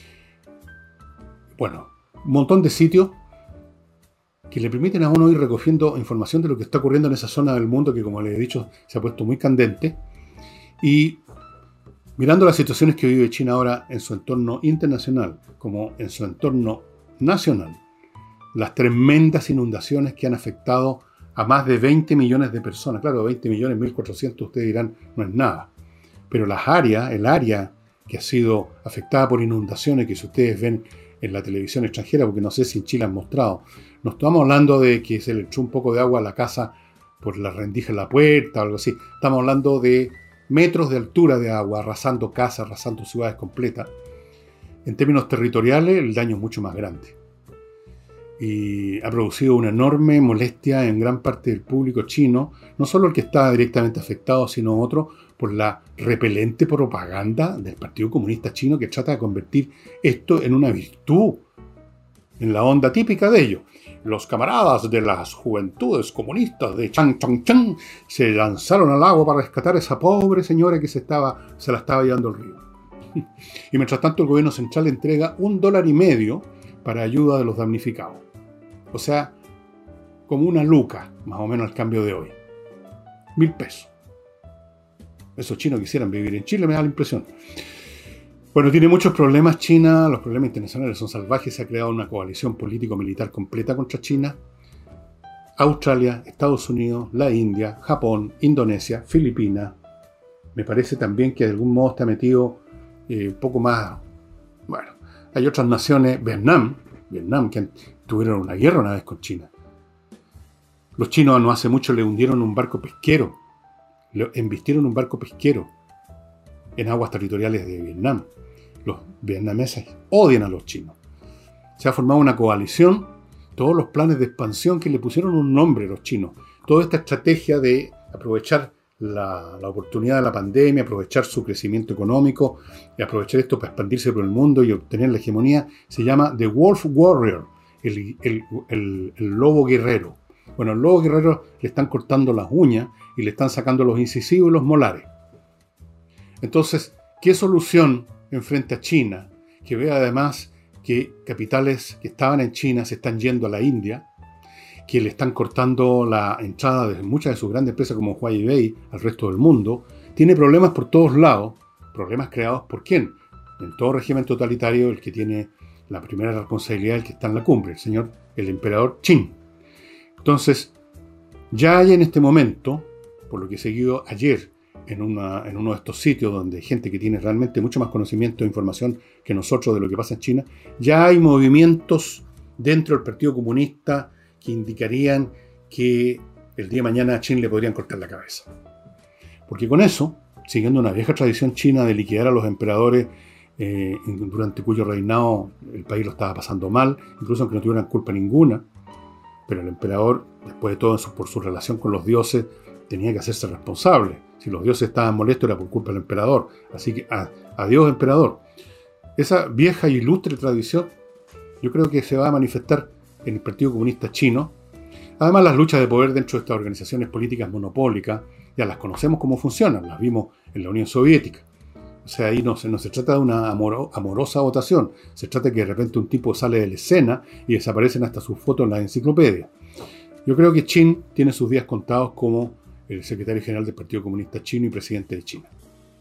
Bueno, un montón de sitios que le permiten a uno ir recogiendo información de lo que está ocurriendo en esa zona del mundo que, como les he dicho, se ha puesto muy candente. Y mirando las situaciones que vive China ahora en su entorno internacional, como en su entorno nacional, las tremendas inundaciones que han afectado a más de veinte millones de personas. Claro, veinte millones, mil cuatrocientos, ustedes dirán, no es nada. Pero las áreas, el área que ha sido afectada por inundaciones, que si ustedes ven en la televisión extranjera, porque no sé si en Chile han mostrado, no estamos hablando de que se le echó un poco de agua a la casa por la rendija en la puerta o algo así. Estamos hablando de metros de altura de agua, arrasando casas, arrasando ciudades completas. En términos territoriales, el daño es mucho más grande. y ha producido una enorme molestia en gran parte del público chino, no solo el que está directamente afectado, sino otro, por la repelente propaganda del Partido Comunista Chino que trata de convertir esto en una virtud, en la onda típica de ellos. Los camaradas de las juventudes comunistas de Chang Chang Chang se lanzaron al agua para rescatar a esa pobre señora que se, estaba, se la estaba llevando el río. Y mientras tanto el gobierno central entrega un dólar y medio para ayuda de los damnificados. O sea, como una luca, más o menos al cambio de hoy. Mil pesos. Esos chinos quisieran vivir en Chile, me da la impresión. Bueno, tiene muchos problemas China, los problemas internacionales son salvajes, se ha creado una coalición político-militar completa contra China. Australia, Estados Unidos, la India, Japón, Indonesia, Filipinas. Me parece también que de algún modo está metido eh, un poco más... Bueno, hay otras naciones, Vietnam, Vietnam, que tuvieron una guerra una vez con China. Los chinos no hace mucho le hundieron un barco pesquero, le embistieron un barco pesquero en aguas territoriales de Vietnam. Los vietnameses odian a los chinos. Se ha formado una coalición, todos los planes de expansión que le pusieron un nombre a los chinos, toda esta estrategia de aprovechar la, la oportunidad de la pandemia, aprovechar su crecimiento económico y aprovechar esto para expandirse por el mundo y obtener la hegemonía, se llama The Wolf Warrior, el, el, el, el lobo guerrero. Bueno, al lobo guerrero le están cortando las uñas y le están sacando los incisivos y los molares. Entonces, ¿qué solución enfrenta a China, que ve además que capitales que estaban en China se están yendo a la India, que le están cortando la entrada de muchas de sus grandes empresas como Huawei al resto del mundo? Tiene problemas por todos lados, problemas creados por quién. En todo régimen totalitario, el que tiene la primera responsabilidad, el que está en la cumbre, el señor, el emperador Qin. Entonces, ya hay en este momento, por lo que he seguido ayer, En, una, en uno de estos sitios donde hay gente que tiene realmente mucho más conocimiento e información que nosotros de lo que pasa en China, ya hay movimientos dentro del Partido Comunista que indicarían que el día de mañana a China le podrían cortar la cabeza. Porque con eso, siguiendo una vieja tradición china de liquidar a los emperadores eh, durante cuyo reinado el país lo estaba pasando mal, incluso aunque no tuvieran culpa ninguna, pero el emperador, después de todo, por su relación con los dioses, tenía que hacerse responsable. Si los dioses estaban molestos era por culpa del emperador. Así que a, adiós emperador. Esa vieja y ilustre tradición yo creo que se va a manifestar en el Partido Comunista Chino. Además, las luchas de poder dentro de estas organizaciones políticas monopólicas ya las conocemos cómo funcionan, las vimos en la Unión Soviética. O sea, ahí no se, no se trata de una amoro, amorosa votación, se trata de que de repente un tipo sale de la escena y desaparecen hasta sus fotos en la enciclopedia. Yo creo que Qin tiene sus días contados como el secretario general del Partido Comunista Chino y presidente de China.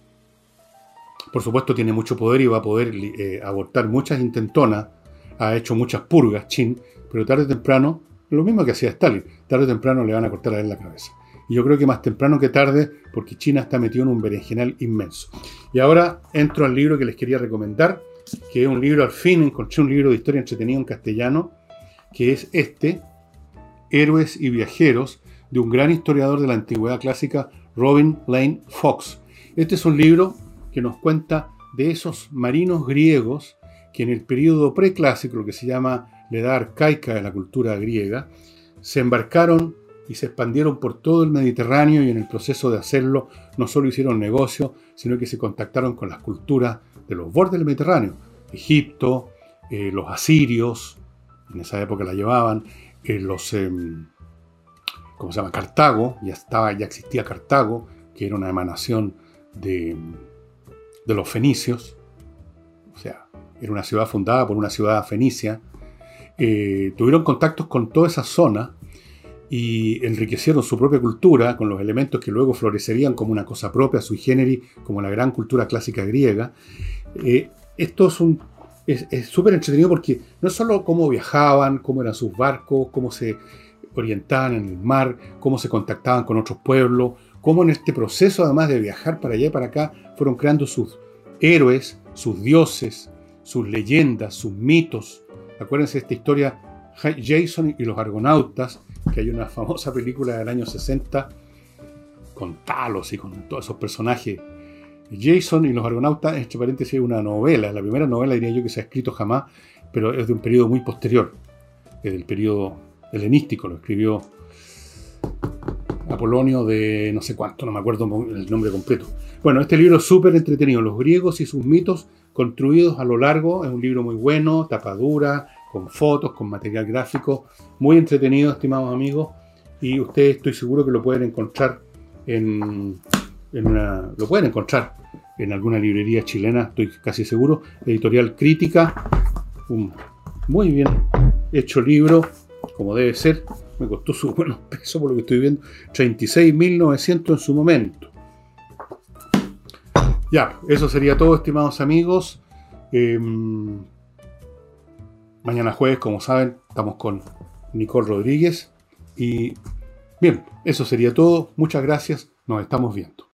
Por supuesto tiene mucho poder y va a poder eh, abortar muchas intentonas, ha hecho muchas purgas Qin, pero tarde o temprano, lo mismo que hacía Stalin, tarde o temprano le van a cortar a él la cabeza. Y yo creo que más temprano que tarde, porque China está metido en un berenjenal inmenso. Y ahora entro al libro que les quería recomendar, que es un libro, al fin encontré un libro de historia entretenido en castellano, que es este, Héroes y Viajeros, de un gran historiador de la antigüedad clásica, Robin Lane Fox. Este es un libro que nos cuenta de esos marinos griegos que en el periodo preclásico, lo que se llama la edad arcaica de la cultura griega, se embarcaron y se expandieron por todo el Mediterráneo y en el proceso de hacerlo no solo hicieron negocio, sino que se contactaron con las culturas de los bordes del Mediterráneo. Egipto, eh, los asirios, en esa época la llevaban, eh, los... Eh, ¿cómo se llama? Cartago, ya, estaba, ya existía Cartago, que era una emanación de, de los fenicios, o sea, era una ciudad fundada por una ciudad fenicia. Eh, tuvieron contactos con toda esa zona y enriquecieron su propia cultura con los elementos que luego florecerían como una cosa propia, sui generis, como la gran cultura clásica griega. Eh, esto es un es súper entretenido porque no es solo cómo viajaban, cómo eran sus barcos, cómo se orientaban en el mar, cómo se contactaban con otros pueblos, cómo en este proceso, además de viajar para allá y para acá, fueron creando sus héroes, sus dioses, sus leyendas, sus mitos. Acuérdense de esta historia, Jason y los Argonautas, que hay una famosa película del año sesenta, con Talos y con todos esos personajes. Jason y los Argonautas, entre paréntesis, es una novela, la primera novela diría yo que se ha escrito jamás, pero es de un periodo muy posterior. es del periodo helenístico, lo escribió Apolonio de no sé cuánto, no me acuerdo el nombre completo. Bueno, este libro es súper entretenido, Los griegos y sus mitos construidos a lo largo, es un libro muy bueno, tapadura, con fotos, con material gráfico, muy entretenido, estimados amigos, y ustedes estoy seguro que lo pueden encontrar en, en una, lo pueden encontrar en alguna librería chilena, estoy casi seguro. Editorial Crítica, un muy bien hecho libro, como debe ser. Me costó su buenos pesos por lo que estoy viendo, treinta y seis mil novecientos en su momento. Ya, eso sería todo, estimados amigos. Eh, mañana jueves, como saben, estamos con Nicole Rodríguez. Y bien, eso sería todo. Muchas gracias. Nos estamos viendo.